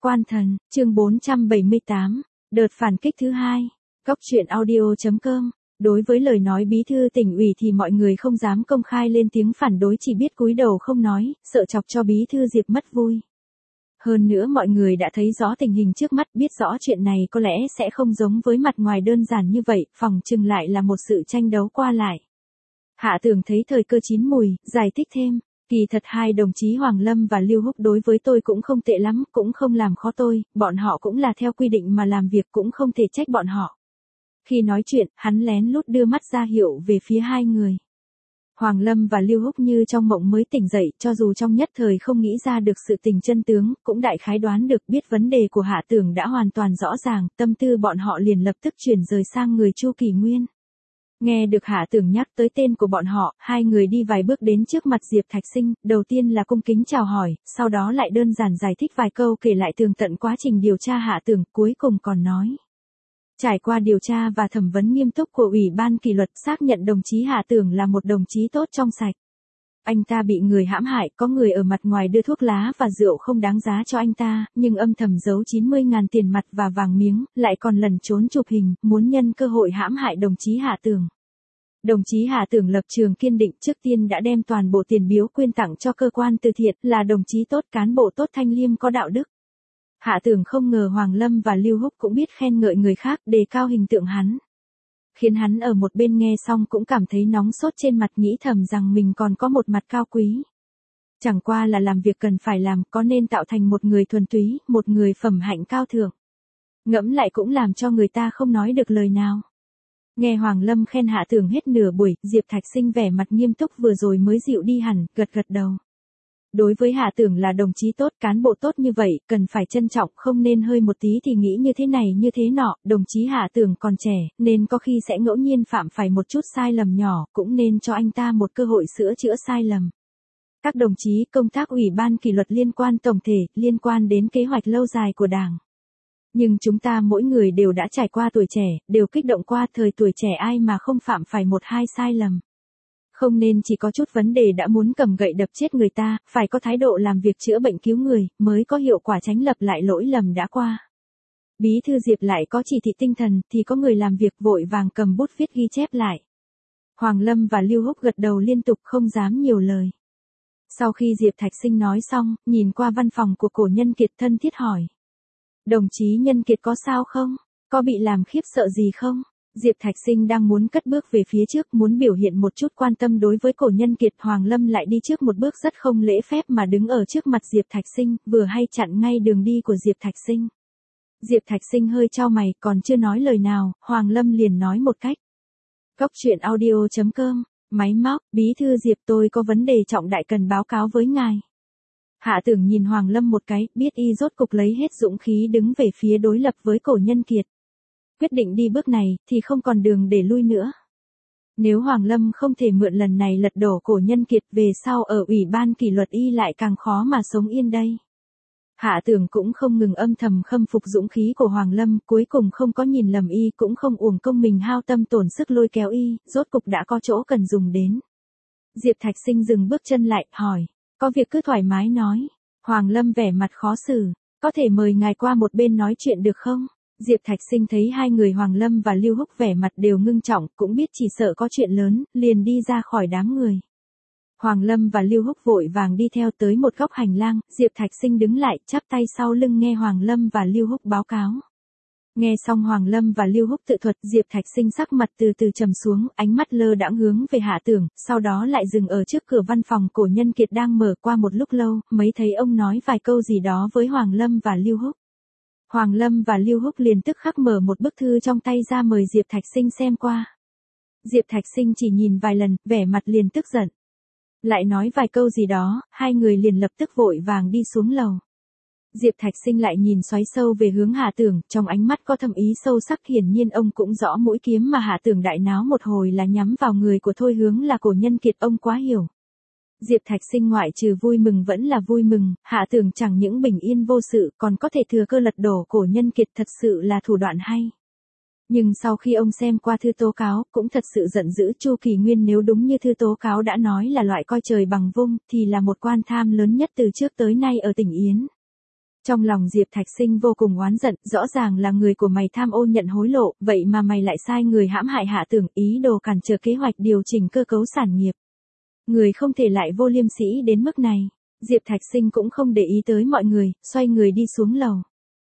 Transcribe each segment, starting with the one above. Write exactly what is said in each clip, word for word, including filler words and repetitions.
Quan thần, chương bốn trăm bảy mươi tám, đợt phản kích thứ hai. Góc truyện audio chấm com. Đối với lời nói bí thư tỉnh ủy thì mọi người không dám công khai lên tiếng phản đối, chỉ biết cúi đầu không nói, sợ chọc cho bí thư Diệp mất vui. Hơn nữa mọi người đã thấy rõ tình hình trước mắt, biết rõ chuyện này có lẽ sẽ không giống với mặt ngoài đơn giản như vậy, phỏng chừng lại là một sự tranh đấu qua lại. Hạ Tường thấy thời cơ chín mùi, giải thích thêm. Kỳ thật hai đồng chí Hoàng Lâm và Lưu Húc đối với tôi cũng không tệ lắm, cũng không làm khó tôi, bọn họ cũng là theo quy định mà làm việc, cũng không thể trách bọn họ. Khi nói chuyện, hắn lén lút đưa mắt ra hiệu về phía hai người. Hoàng Lâm và Lưu Húc như trong mộng mới tỉnh dậy, cho dù trong nhất thời không nghĩ ra được sự tình chân tướng, cũng đại khái đoán được biết vấn đề của Hạ Tường đã hoàn toàn rõ ràng, tâm tư bọn họ liền lập tức chuyển rời sang người Chu Kỳ Nguyên. Nghe được Hạ Tường nhắc tới tên của bọn họ, hai người đi vài bước đến trước mặt Diệp Thạch Sinh, đầu tiên là cung kính chào hỏi, sau đó lại đơn giản giải thích vài câu kể lại tường tận quá trình điều tra Hạ Tường, cuối cùng còn nói. Trải qua điều tra và thẩm vấn nghiêm túc của Ủy ban kỷ luật, xác nhận đồng chí Hạ Tường là một đồng chí tốt trong sạch. Anh ta bị người hãm hại, có người ở mặt ngoài đưa thuốc lá và rượu không đáng giá cho anh ta, nhưng âm thầm giấu chín mươi ngàn tiền mặt và vàng miếng, lại còn lẩn trốn chụp hình, muốn nhân cơ hội hãm hại đồng chí Hạ Tường. Đồng chí Hạ Tường lập trường kiên định, trước tiên đã đem toàn bộ tiền biếu quyên tặng cho cơ quan từ thiện, là đồng chí tốt, cán bộ tốt, thanh liêm có đạo đức. Hạ Tường không ngờ Hoàng Lâm và Lưu Húc cũng biết khen ngợi người khác, đề cao hình tượng hắn. Khiến hắn ở một bên nghe xong cũng cảm thấy nóng sốt trên mặt, nghĩ thầm rằng mình còn có một mặt cao quý. Chẳng qua là làm việc cần phải làm, có nên tạo thành một người thuần túy, một người phẩm hạnh cao thượng. Ngẫm lại cũng làm cho người ta không nói được lời nào. Nghe Hoàng Lâm khen Hạ Tường hết nửa buổi, Diệp Thạch Sinh vẻ mặt nghiêm túc vừa rồi mới dịu đi hẳn, gật gật đầu. Đối với Hạ Tường là đồng chí tốt, cán bộ tốt như vậy, cần phải trân trọng, không nên hơi một tí thì nghĩ như thế này như thế nọ, đồng chí Hạ Tường còn trẻ, nên có khi sẽ ngẫu nhiên phạm phải một chút sai lầm nhỏ, cũng nên cho anh ta một cơ hội sửa chữa sai lầm. Các đồng chí, công tác Ủy ban kỷ luật liên quan tổng thể, liên quan đến kế hoạch lâu dài của Đảng. Nhưng chúng ta mỗi người đều đã trải qua tuổi trẻ, đều kích động qua thời tuổi trẻ, ai mà không phạm phải một hai sai lầm. Không nên chỉ có chút vấn đề đã muốn cầm gậy đập chết người ta, phải có thái độ làm việc chữa bệnh cứu người, mới có hiệu quả tránh lặp lại lỗi lầm đã qua. Bí thư Diệp lại có chỉ thị tinh thần, thì có người làm việc vội vàng cầm bút viết ghi chép lại. Hoàng Lâm và Lưu Húc gật đầu liên tục, không dám nhiều lời. Sau khi Diệp Thạch Sinh nói xong, nhìn qua văn phòng của Cổ Nhân Kiệt thân thiết hỏi. Đồng chí Nhân Kiệt có sao không? Có bị làm khiếp sợ gì không? Diệp Thạch Sinh đang muốn cất bước về phía trước, muốn biểu hiện một chút quan tâm đối với Cổ Nhân Kiệt, Hoàng Lâm lại đi trước một bước rất không lễ phép mà đứng ở trước mặt Diệp Thạch Sinh, vừa hay chặn ngay đường đi của Diệp Thạch Sinh. Diệp Thạch Sinh hơi chau mày, còn chưa nói lời nào, Hoàng Lâm liền nói một cách. Góc truyện audio chấm com, máy móc, bí thư Diệp, tôi có vấn đề trọng đại cần báo cáo với ngài. Hạ Tường nhìn Hoàng Lâm một cái, biết y rốt cục lấy hết dũng khí đứng về phía đối lập với Cổ Nhân Kiệt. Quyết định đi bước này, thì không còn đường để lui nữa. Nếu Hoàng Lâm không thể mượn lần này lật đổ Cổ Nhân Kiệt, về sau ở Ủy ban kỷ luật y lại càng khó mà sống yên đây. Hạ Tường cũng không ngừng âm thầm khâm phục dũng khí của Hoàng Lâm, cuối cùng không có nhìn lầm y, cũng không uổng công mình hao tâm tổn sức lôi kéo y, rốt cục đã có chỗ cần dùng đến. Diệp Thạch Sinh dừng bước chân lại, hỏi, có việc cứ thoải mái nói. Hoàng Lâm vẻ mặt khó xử, có thể mời ngài qua một bên nói chuyện được không? Diệp Thạch Sinh thấy hai người Hoàng Lâm và Lưu Húc vẻ mặt đều ngưng trọng, cũng biết chỉ sợ có chuyện lớn, liền đi ra khỏi đám người. Hoàng Lâm và Lưu Húc vội vàng đi theo tới một góc hành lang, Diệp Thạch Sinh đứng lại, chắp tay sau lưng nghe Hoàng Lâm và Lưu Húc báo cáo. Nghe xong Hoàng Lâm và Lưu Húc tự thuật, Diệp Thạch Sinh sắc mặt từ từ trầm xuống, ánh mắt lơ đãng hướng về Hạ Tường, sau đó lại dừng ở trước cửa văn phòng Cổ Nhân Kiệt đang mở. Qua một lúc lâu, mới thấy ông nói vài câu gì đó với Hoàng Lâm và Lưu Húc. Hoàng Lâm và Lưu Húc liền tức khắc mở một bức thư trong tay ra mời Diệp Thạch Sinh xem qua. Diệp Thạch Sinh chỉ nhìn vài lần, vẻ mặt liền tức giận. Lại nói vài câu gì đó, hai người liền lập tức vội vàng đi xuống lầu. Diệp Thạch Sinh lại nhìn xoáy sâu về hướng Hạ Tường, trong ánh mắt có thâm ý sâu sắc, hiển nhiên ông cũng rõ mũi kiếm mà Hạ Tường đại náo một hồi là nhắm vào người của Thôi Hướng là Cổ Nhân Kiệt, ông quá hiểu. Diệp Thạch Sinh ngoại trừ vui mừng vẫn là vui mừng, Hạ Tường chẳng những bình yên vô sự, còn có thể thừa cơ lật đổ Cổ Nhân Kiệt, thật sự là thủ đoạn hay. Nhưng sau khi ông xem qua thư tố cáo, cũng thật sự giận dữ. Chu Kỳ Nguyên nếu đúng như thư tố cáo đã nói là loại coi trời bằng vung, thì là một quan tham lớn nhất từ trước tới nay ở tỉnh Yến. Trong lòng Diệp Thạch Sinh vô cùng oán giận, rõ ràng là người của mày tham ô nhận hối lộ, vậy mà mày lại sai người hãm hại Hạ Tưởng, ý đồ cản trở kế hoạch điều chỉnh cơ cấu sản nghiệp. Người không thể lại vô liêm sỉ đến mức này. Diệp Thạch Sinh cũng không để ý tới mọi người, xoay người đi xuống lầu.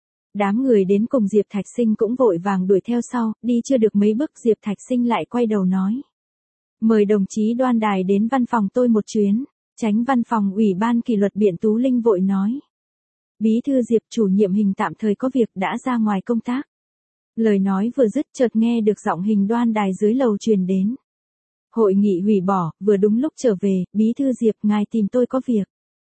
Đám người đến cùng Diệp Thạch Sinh cũng vội vàng đuổi theo sau, đi chưa được mấy bước Diệp Thạch Sinh lại quay đầu nói. Mời đồng chí Đoan Đài đến văn phòng tôi một chuyến. Chánh văn phòng Ủy ban kỷ luật Biện Tú Linh vội nói. Bí thư Diệp chủ nhiệm Hình tạm thời có việc đã ra ngoài công tác. Lời nói vừa dứt chợt nghe được giọng Hình Đoan Đài dưới lầu truyền đến. Hội nghị hủy bỏ, vừa đúng lúc trở về, bí thư Diệp ngài tìm tôi có việc.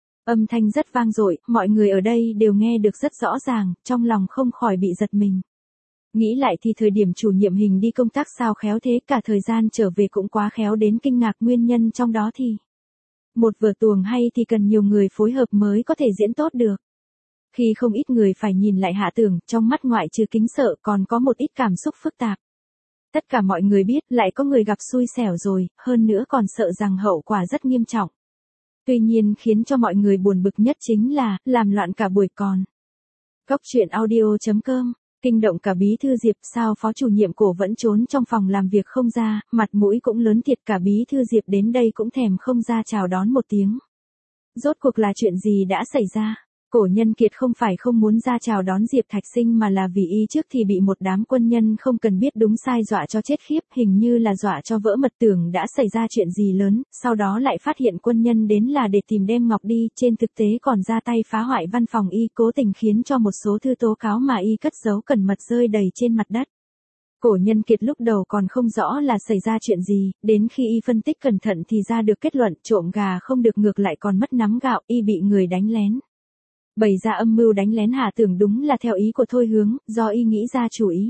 Âm thanh rất vang dội, mọi người ở đây đều nghe được rất rõ ràng, trong lòng không khỏi bị giật mình. Nghĩ lại thì thời điểm chủ nhiệm Hình đi công tác sao khéo thế, cả thời gian trở về cũng quá khéo đến kinh ngạc, nguyên nhân trong đó thì. Một vở tuồng hay thì cần nhiều người phối hợp mới có thể diễn tốt được. Khi không ít người phải nhìn lại Hạ Tưởng, trong mắt ngoại trừ kính sợ còn có một ít cảm xúc phức tạp. Tất cả mọi người biết lại có người gặp xui xẻo rồi, hơn nữa còn sợ rằng hậu quả rất nghiêm trọng. Tuy nhiên khiến cho mọi người buồn bực nhất chính là, làm loạn cả buổi còn. Cóc truyện audio chấm com, kinh động cả bí thư Diệp, sao phó chủ nhiệm cổ vẫn trốn trong phòng làm việc không ra, mặt mũi cũng lớn thiệt, cả bí thư Diệp đến đây cũng thèm không ra chào đón một tiếng. Rốt cuộc là chuyện gì đã xảy ra? Cổ Nhân Kiệt không phải không muốn ra chào đón Diệp Thạch Sinh mà là vì y trước thì bị một đám quân nhân không cần biết đúng sai dọa cho chết khiếp, hình như là dọa cho vỡ mật, tưởng đã xảy ra chuyện gì lớn, sau đó lại phát hiện quân nhân đến là để tìm đem Ngọc đi, trên thực tế còn ra tay phá hoại văn phòng y, cố tình khiến cho một số thư tố cáo mà y cất giấu cẩn mật rơi đầy trên mặt đất. Cổ Nhân Kiệt lúc đầu còn không rõ là xảy ra chuyện gì, đến khi y phân tích cẩn thận thì ra được kết luận trộm gà không được ngược lại còn mất nắm gạo, y bị người đánh lén. Bày ra âm mưu đánh lén Hạ Tưởng đúng là theo ý của Thôi Hướng, do y nghĩ ra chủ ý.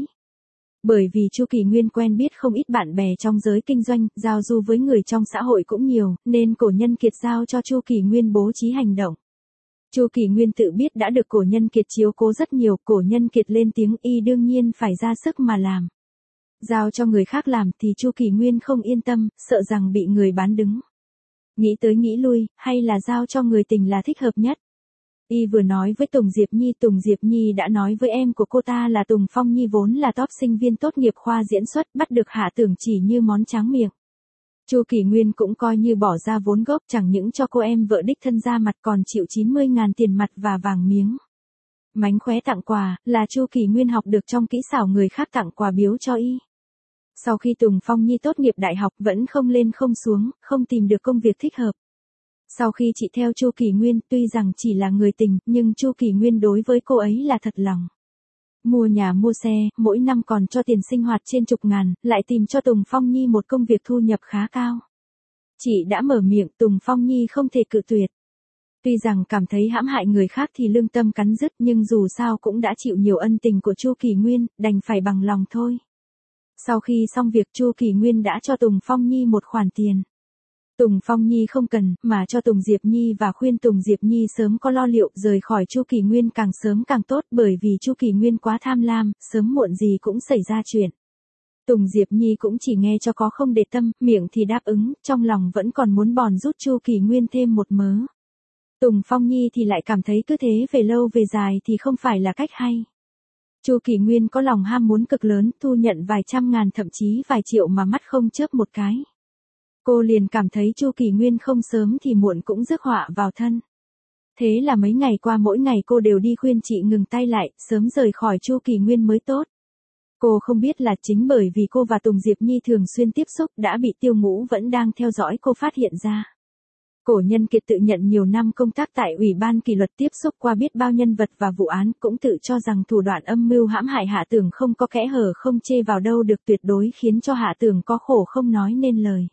Bởi vì Chu Kỳ Nguyên quen biết không ít bạn bè trong giới kinh doanh, giao du với người trong xã hội cũng nhiều, nên Cổ Nhân Kiệt giao cho Chu Kỳ Nguyên bố trí hành động. Chu Kỳ Nguyên tự biết đã được Cổ Nhân Kiệt chiếu cố rất nhiều, Cổ Nhân Kiệt lên tiếng y đương nhiên phải ra sức mà làm. Giao cho người khác làm thì Chu Kỳ Nguyên không yên tâm, sợ rằng bị người bán đứng. Nghĩ tới nghĩ lui, hay là giao cho người tình là thích hợp nhất. Y vừa nói với Tùng Diệp Nhi, Tùng Diệp Nhi đã nói với em của cô ta là Tùng Phong Nhi vốn là top sinh viên tốt nghiệp khoa diễn xuất, bắt được Hạ Tưởng chỉ như món tráng miệng. Chu Kỳ Nguyên cũng coi như bỏ ra vốn gốc, chẳng những cho cô em vợ đích thân ra mặt còn chịu chín mươi ngàn tiền mặt và vàng miếng. Mánh khóe tặng quà, là Chu Kỳ Nguyên học được trong kỹ xảo người khác tặng quà biếu cho y. Sau khi Tùng Phong Nhi tốt nghiệp đại học vẫn không lên không xuống, không tìm được công việc thích hợp. Sau khi chị theo Chu Kỳ Nguyên, tuy rằng chỉ là người tình, nhưng Chu Kỳ Nguyên đối với cô ấy là thật lòng. Mua nhà mua xe, mỗi năm còn cho tiền sinh hoạt trên chục ngàn, lại tìm cho Tùng Phong Nhi một công việc thu nhập khá cao. Chị đã mở miệng, Tùng Phong Nhi không thể cự tuyệt. Tuy rằng cảm thấy hãm hại người khác thì lương tâm cắn rứt, nhưng dù sao cũng đã chịu nhiều ân tình của Chu Kỳ Nguyên, đành phải bằng lòng thôi. Sau khi xong việc, Chu Kỳ Nguyên đã cho Tùng Phong Nhi một khoản tiền. Tùng Phong Nhi không cần, mà cho Tùng Diệp Nhi và khuyên Tùng Diệp Nhi sớm có lo liệu, rời khỏi Chu Kỳ Nguyên càng sớm càng tốt, bởi vì Chu Kỳ Nguyên quá tham lam, sớm muộn gì cũng xảy ra chuyện. Tùng Diệp Nhi cũng chỉ nghe cho có không để tâm, miệng thì đáp ứng, trong lòng vẫn còn muốn bòn rút Chu Kỳ Nguyên thêm một mớ. Tùng Phong Nhi thì lại cảm thấy cứ thế về lâu về dài thì không phải là cách hay. Chu Kỳ Nguyên có lòng ham muốn cực lớn, thu nhận vài trăm ngàn thậm chí vài triệu mà mắt không chớp một cái. Cô liền cảm thấy Chu Kỳ Nguyên không sớm thì muộn cũng rước họa vào thân. Thế là mấy ngày qua mỗi ngày cô đều đi khuyên chị ngừng tay lại, sớm rời khỏi Chu Kỳ Nguyên mới tốt. Cô không biết là chính bởi vì cô và Tùng Diệp Nhi thường xuyên tiếp xúc đã bị Tiêu Ngũ vẫn đang theo dõi cô phát hiện ra. Cổ Nhân Kiệt tự nhận nhiều năm công tác tại Ủy ban kỷ luật, tiếp xúc qua biết bao nhân vật và vụ án, cũng tự cho rằng thủ đoạn âm mưu hãm hại Hạ Tưởng không có kẽ hở, không chê vào đâu được, tuyệt đối khiến cho Hạ Tưởng có khổ không nói nên lời.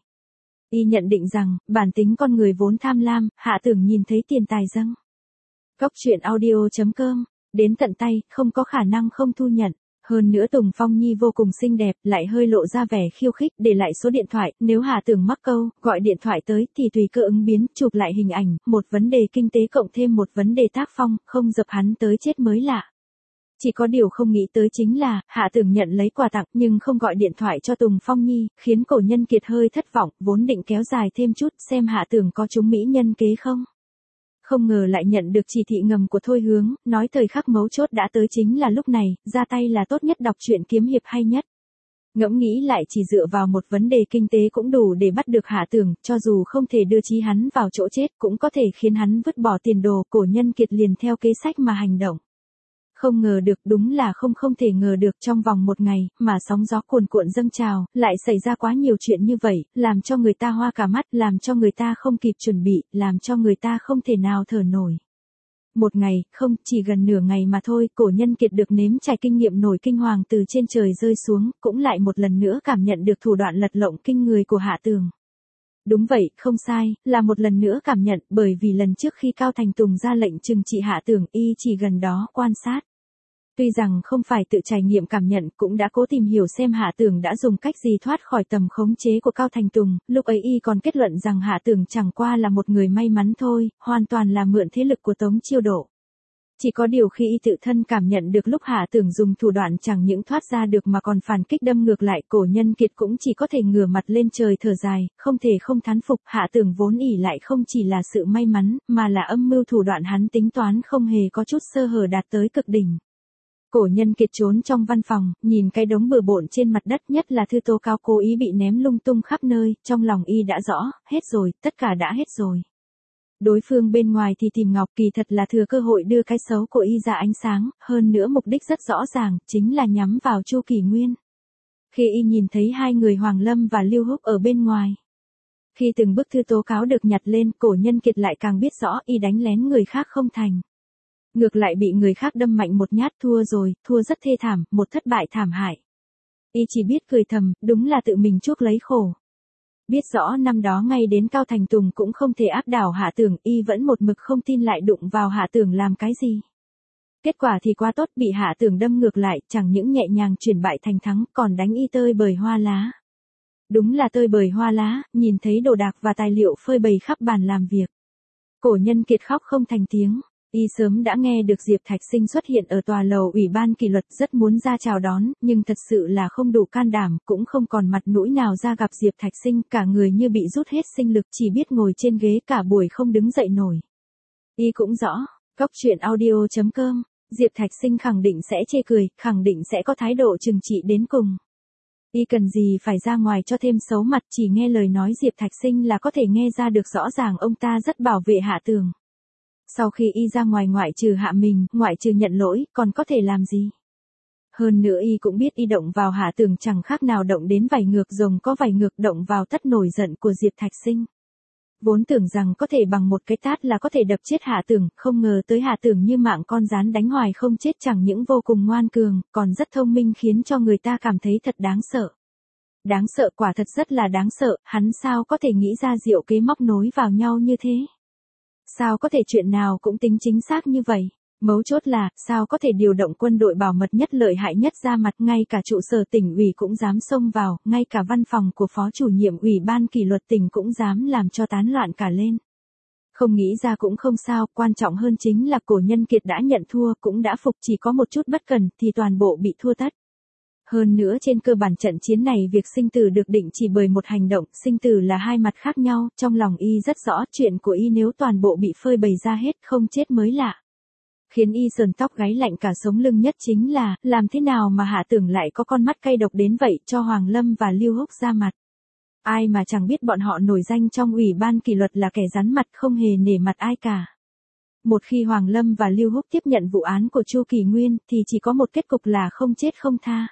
Y nhận định rằng, bản tính con người vốn tham lam, Hạ Tưởng nhìn thấy tiền tài dâng. Cóc truyện audio chấm com, đến tận tay, không có khả năng không thu nhận. Hơn nữa Tùng Phong Nhi vô cùng xinh đẹp, lại hơi lộ ra vẻ khiêu khích, để lại số điện thoại, nếu Hạ Tưởng mắc câu, gọi điện thoại tới, thì tùy cơ ứng biến, chụp lại hình ảnh, một vấn đề kinh tế cộng thêm một vấn đề tác phong, không dập hắn tới chết mới lạ. Chỉ có điều không nghĩ tới chính là, Hạ Tưởng nhận lấy quà tặng nhưng không gọi điện thoại cho Tùng Phong Nhi, khiến Cổ Nhân Kiệt hơi thất vọng, vốn định kéo dài thêm chút xem Hạ Tưởng có trúng mỹ nhân kế không. Không ngờ lại nhận được chỉ thị ngầm của Thôi Hướng, nói thời khắc mấu chốt đã tới chính là lúc này, ra tay là tốt nhất, đọc truyện kiếm hiệp hay nhất. Ngẫm nghĩ lại chỉ dựa vào một vấn đề kinh tế cũng đủ để bắt được Hạ Tưởng, cho dù không thể đưa chí hắn vào chỗ chết cũng có thể khiến hắn vứt bỏ tiền đồ. Cổ Nhân Kiệt liền theo kế sách mà hành động. Không ngờ được, đúng là không không thể ngờ được, trong vòng một ngày, mà sóng gió cuồn cuộn dâng trào, lại xảy ra quá nhiều chuyện như vậy, làm cho người ta hoa cả mắt, làm cho người ta không kịp chuẩn bị, làm cho người ta không thể nào thở nổi. Một ngày, không, chỉ gần nửa ngày mà thôi, Cổ Nhân Kiệt được nếm trải kinh nghiệm nổi kinh hoàng từ trên trời rơi xuống, cũng lại một lần nữa cảm nhận được thủ đoạn lật lọng kinh người của Hạ Tường. Đúng vậy, không sai, là một lần nữa cảm nhận, bởi vì lần trước khi Cao Thành Tùng ra lệnh trừng trị Hạ Tường, y chỉ gần đó quan sát. Tuy rằng không phải tự trải nghiệm cảm nhận, cũng đã cố tìm hiểu xem Hạ Tường đã dùng cách gì thoát khỏi tầm khống chế của Cao Thành Tùng, lúc ấy y còn kết luận rằng Hạ Tường chẳng qua là một người may mắn thôi, hoàn toàn là mượn thế lực của Tống Chiêu Độ. Chỉ có điều khi y tự thân cảm nhận được lúc Hạ Tường dùng thủ đoạn chẳng những thoát ra được mà còn phản kích đâm ngược lại, Cổ Nhân Kiệt cũng chỉ có thể ngửa mặt lên trời thở dài, không thể không thán phục, Hạ Tường vốn ỷ lại không chỉ là sự may mắn, mà là âm mưu thủ đoạn hắn tính toán không hề có chút sơ hở đạt tới cực đỉnh. Cổ Nhân Kiệt trốn trong văn phòng, nhìn cái đống bừa bộn trên mặt đất, nhất là thư tố cáo cố ý bị ném lung tung khắp nơi, trong lòng y đã rõ, hết rồi, tất cả đã hết rồi. Đối phương bên ngoài thì tìm Ngọc, kỳ thật là thừa cơ hội đưa cái xấu của y ra ánh sáng, hơn nữa mục đích rất rõ ràng, chính là nhắm vào Chu Kỳ Nguyên. Khi y nhìn thấy hai người Hoàng Lâm và Lưu Húc ở bên ngoài, khi từng bức thư tố cáo được nhặt lên, Cổ Nhân Kiệt lại càng biết rõ y đánh lén người khác không thành. Ngược lại bị người khác đâm mạnh một nhát, thua rồi, thua rất thê thảm, một thất bại thảm hại. Y chỉ biết cười thầm, đúng là tự mình chuốc lấy khổ. Biết rõ năm đó ngay đến Cao Thành Tùng cũng không thể áp đảo Hạ Tường, y vẫn một mực không tin lại đụng vào Hạ Tường làm cái gì. Kết quả thì quá tốt, bị Hạ Tường đâm ngược lại, chẳng những nhẹ nhàng chuyển bại thành thắng, còn đánh y tơi bời hoa lá. Đúng là tơi bời hoa lá, nhìn thấy đồ đạc và tài liệu phơi bày khắp bàn làm việc. Cổ Nhân Kiệt khóc không thành tiếng. Y sớm đã nghe được Diệp Thạch Sinh xuất hiện ở tòa lầu ủy ban kỷ luật, rất muốn ra chào đón, nhưng thật sự là không đủ can đảm, cũng không còn mặt mũi nào ra gặp Diệp Thạch Sinh, cả người như bị rút hết sinh lực, chỉ biết ngồi trên ghế cả buổi không đứng dậy nổi. Y cũng rõ, Góc Truyện Audio chấm com, Diệp Thạch Sinh khẳng định sẽ chê cười, khẳng định sẽ có thái độ trừng trị đến cùng. Y cần gì phải ra ngoài cho thêm xấu mặt, chỉ nghe lời nói Diệp Thạch Sinh là có thể nghe ra được rõ ràng ông ta rất bảo vệ Hạ Tường. Sau khi y ra ngoài, ngoại trừ hạ mình, ngoại trừ nhận lỗi, còn có thể làm gì? Hơn nữa y cũng biết y động vào Hạ Tường chẳng khác nào động đến vảy ngược rồng có vảy ngược, động vào tất nổi giận của Diệp Thạch Sinh. Vốn tưởng rằng có thể bằng một cái tát là có thể đập chết Hạ Tường, không ngờ tới Hạ Tường như mạng con rán đánh hoài không chết, chẳng những vô cùng ngoan cường, còn rất thông minh, khiến cho người ta cảm thấy thật đáng sợ. Đáng sợ, quả thật rất là đáng sợ, hắn sao có thể nghĩ ra diệu kế móc nối vào nhau như thế? Sao có thể chuyện nào cũng tính chính xác như vậy? Mấu chốt là, sao có thể điều động quân đội bảo mật nhất lợi hại nhất ra mặt, ngay cả trụ sở tỉnh ủy cũng dám xông vào, ngay cả văn phòng của phó chủ nhiệm ủy ban kỷ luật tỉnh cũng dám làm cho tán loạn cả lên. Không nghĩ ra cũng không sao, quan trọng hơn chính là Cổ Nhân Kiệt đã nhận thua, cũng đã phục, chỉ có một chút bất cần thì toàn bộ bị thua tất. Hơn nữa trên cơ bản trận chiến này việc sinh tử được định chỉ bởi một hành động, sinh tử là hai mặt khác nhau, trong lòng y rất rõ, chuyện của y nếu toàn bộ bị phơi bày ra hết, không chết mới lạ. Khiến y sờn tóc gáy lạnh cả sống lưng nhất chính là, làm thế nào mà Hạ Tường lại có con mắt cay độc đến vậy, cho Hoàng Lâm và Lưu Húc ra mặt. Ai mà chẳng biết bọn họ nổi danh trong ủy ban kỷ luật là kẻ rắn mặt, không hề nể mặt ai cả. Một khi Hoàng Lâm và Lưu Húc tiếp nhận vụ án của Chu Kỳ Nguyên, thì chỉ có một kết cục là không chết không tha.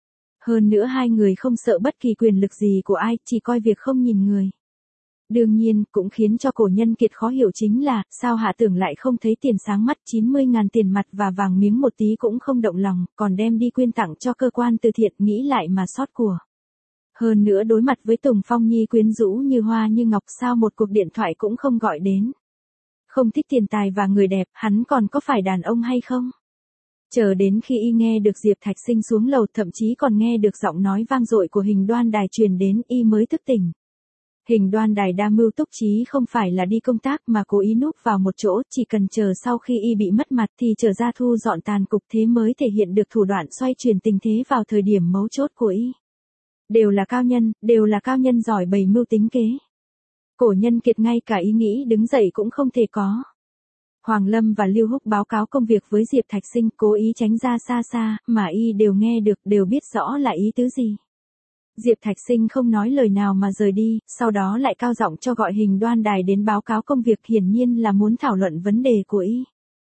Hơn nữa hai người không sợ bất kỳ quyền lực gì của ai, chỉ coi việc không nhìn người. Đương nhiên, cũng khiến cho Cổ Nhân Kiệt khó hiểu chính là, sao Hạ Tường lại không thấy tiền sáng mắt, chín mươi ngàn tiền mặt và vàng miếng một tí cũng không động lòng, còn đem đi quyên tặng cho cơ quan từ thiện, nghĩ lại mà xót của. Hơn nữa đối mặt với Tùng Phong Nhi quyến rũ như hoa như ngọc, sao một cuộc điện thoại cũng không gọi đến. Không thích tiền tài và người đẹp, hắn còn có phải đàn ông hay không? Chờ đến khi y nghe được Diệp Thạch Sinh xuống lầu, thậm chí còn nghe được giọng nói vang dội của Hình Đoan Đài truyền đến, y mới thức tỉnh. Hình Đoan Đài đa mưu túc trí, không phải là đi công tác mà cố ý núp vào một chỗ, chỉ cần chờ sau khi y bị mất mặt thì trở ra thu dọn tàn cục, thế mới thể hiện được thủ đoạn xoay chuyển tình thế vào thời điểm mấu chốt của y. Đều là cao nhân, đều là cao nhân giỏi bày mưu tính kế. Cổ Nhân Kiệt ngay cả ý nghĩ đứng dậy cũng không thể có. Hoàng Lâm và Lưu Húc báo cáo công việc với Diệp Thạch Sinh, cố ý tránh ra xa xa, mà y đều nghe được, đều biết rõ là ý tứ gì. Diệp Thạch Sinh không nói lời nào mà rời đi, sau đó lại cao giọng cho gọi Hình Đoan Đài đến báo cáo công việc, hiển nhiên là muốn thảo luận vấn đề của y.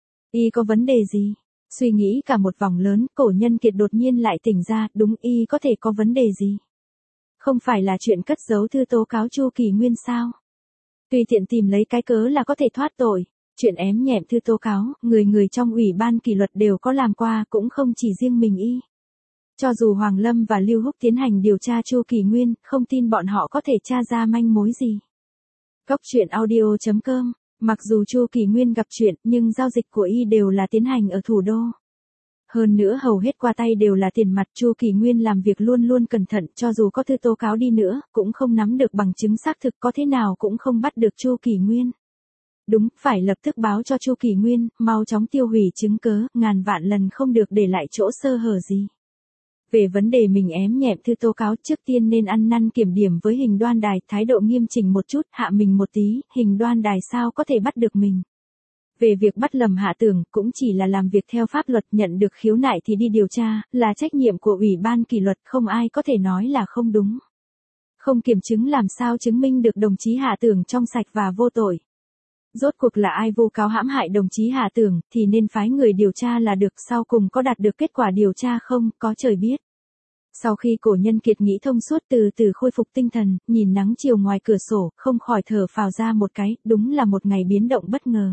Y có vấn đề gì? Suy nghĩ cả một vòng lớn, Cổ Nhân Kiệt đột nhiên lại tỉnh ra, đúng, y có thể có vấn đề gì? Không phải là chuyện cất giấu thư tố cáo Chu Kỳ Nguyên sao? Tùy tiện tìm lấy cái cớ là có thể thoát tội. Chuyện ém nhẹm thư tố cáo, người người trong ủy ban kỷ luật đều có làm qua, cũng không chỉ riêng mình y. Cho dù Hoàng Lâm và Lưu Húc tiến hành điều tra Chu Kỳ Nguyên, không tin bọn họ có thể tra ra manh mối gì. Cốc truyện audio chấm com. Mặc dù Chu Kỳ Nguyên gặp chuyện, nhưng giao dịch của y đều là tiến hành ở thủ đô. Hơn nữa hầu hết qua tay đều là tiền mặt. Chu Kỳ Nguyên làm việc luôn luôn cẩn thận, cho dù có thư tố cáo đi nữa, cũng không nắm được bằng chứng xác thực, có thế nào cũng không bắt được Chu Kỳ Nguyên. Đúng, phải lập tức báo cho Chu Kỳ Nguyên, mau chóng tiêu hủy chứng cớ, ngàn vạn lần không được để lại chỗ sơ hở gì. Về vấn đề mình ém nhẹm thư tố cáo, trước tiên nên ăn năn kiểm điểm với Hình Đoan Đài, thái độ nghiêm chỉnh một chút, hạ mình một tí, Hình Đoan Đài sao có thể bắt được mình. Về việc bắt lầm Hạ Tưởng, cũng chỉ là làm việc theo pháp luật, nhận được khiếu nại thì đi điều tra, là trách nhiệm của ủy ban kỷ luật, không ai có thể nói là không đúng. Không kiểm chứng làm sao chứng minh được đồng chí Hạ Tưởng trong sạch và vô tội. Rốt cuộc là ai vu cáo hãm hại đồng chí Hạ Tưởng, thì nên phái người điều tra là được, sau cùng có đạt được kết quả điều tra không, có trời biết. Sau khi Cổ Nhân Kiệt nghĩ thông suốt, từ từ khôi phục tinh thần, nhìn nắng chiều ngoài cửa sổ, không khỏi thở phào ra một cái, đúng là một ngày biến động bất ngờ.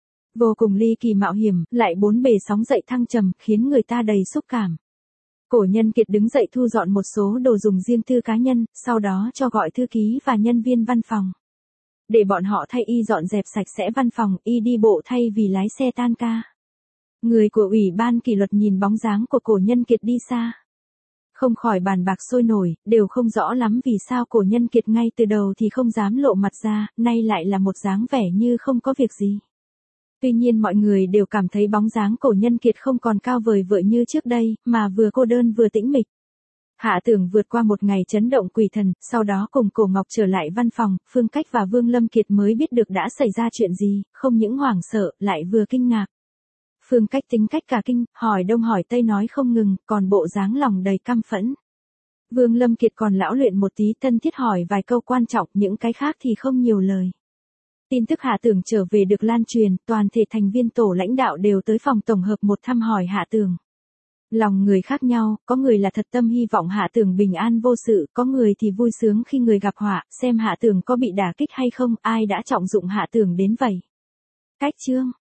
Vô cùng ly kỳ mạo hiểm, lại bốn bề sóng dậy thăng trầm, khiến người ta đầy xúc cảm. Cổ Nhân Kiệt đứng dậy thu dọn một số đồ dùng riêng tư cá nhân, sau đó cho gọi thư ký và nhân viên văn phòng. Để bọn họ thay y dọn dẹp sạch sẽ văn phòng, y đi bộ thay vì lái xe tan ca. Người của ủy ban kỷ luật nhìn bóng dáng của Cổ Nhân Kiệt đi xa. Không khỏi bàn bạc sôi nổi, đều không rõ lắm vì sao Cổ Nhân Kiệt ngay từ đầu thì không dám lộ mặt ra, nay lại là một dáng vẻ như không có việc gì. Tuy nhiên mọi người đều cảm thấy bóng dáng Cổ Nhân Kiệt không còn cao vời vợi như trước đây, mà vừa cô đơn vừa tĩnh mịch. Hạ Tưởng vượt qua một ngày chấn động quỷ thần, sau đó cùng Cổ Ngọc trở lại văn phòng, Phương Cách và Vương Lâm Kiệt mới biết được đã xảy ra chuyện gì, không những hoảng sợ, lại vừa kinh ngạc. Phương Cách tính cách cả kinh, hỏi đông hỏi tây nói không ngừng, còn bộ dáng lòng đầy căm phẫn. Vương Lâm Kiệt còn lão luyện một tí, thân thiết hỏi vài câu quan trọng, những cái khác thì không nhiều lời. Tin tức Hạ Tưởng trở về được lan truyền, toàn thể thành viên tổ lãnh đạo đều tới phòng tổng hợp một thăm hỏi Hạ Tưởng. Lòng người khác nhau, có người là thật tâm hy vọng Hạ Tưởng bình an vô sự, có người thì vui sướng khi người gặp họa, xem Hạ Tưởng có bị đả kích hay không, ai đã trọng dụng Hạ Tưởng đến vậy. Cách chương